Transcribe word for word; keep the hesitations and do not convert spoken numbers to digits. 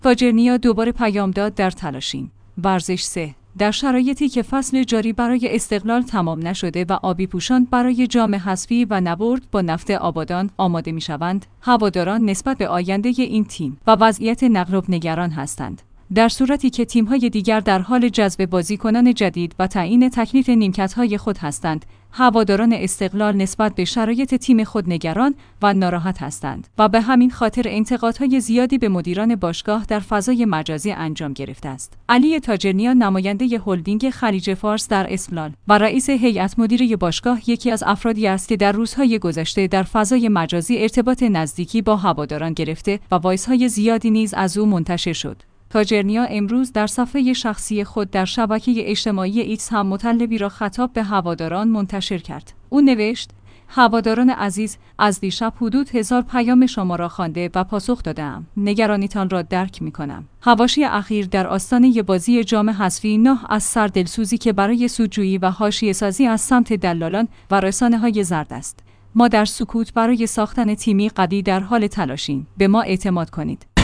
تاجرنیا دوباره پیام داد در تلاشیم. ورزش سه. در شرایطی که فصل جاری برای استقلال تمام نشده و آبی پوشان برای جام حذفی و نبرد با نفت آبادان آماده می‌شوند، هواداران نسبت به آینده این تیم و وضعیت نقل نگران هستند. در صورتی که تیم‌های دیگر در حال جذب بازیکنان جدید و تعیین تکلیف نیمکت‌های خود هستند، هواداران استقلال نسبت به شرایط تیم خود نگران و ناراحت هستند و به همین خاطر انتقادهای زیادی به مدیران باشگاه در فضای مجازی انجام گرفته است. علی تاجرنیا، نماینده هلدینگ خلیج فارس در استقلال و رئیس هیئت مدیره باشگاه، یکی از افرادی است که در روزهای گذشته در فضای مجازی ارتباط نزدیکی با هواداران گرفته و وایس‌های زیادی نیز از او منتشر شد. تاجرنیا امروز در صفحه شخصی خود در شبکه اجتماعی ایکس هم مطلبی را خطاب به هواداران منتشر کرد. او نوشت: هواداران عزیز، از دیشب حدود هزار پیام شما را خوانده و پاسخ دادم. نگرانیتان را درک می‌کنم. حواشی اخیر در آستانه بازی جام حذفی نه از سر دلسوزی که برای سودجویی و حاشیه‌سازی از سمت دلالان و رسانه‌های زرد است. ما در سکوت برای ساختن تیمی قوی در حال تلاشیم. به ما اعتماد کنید.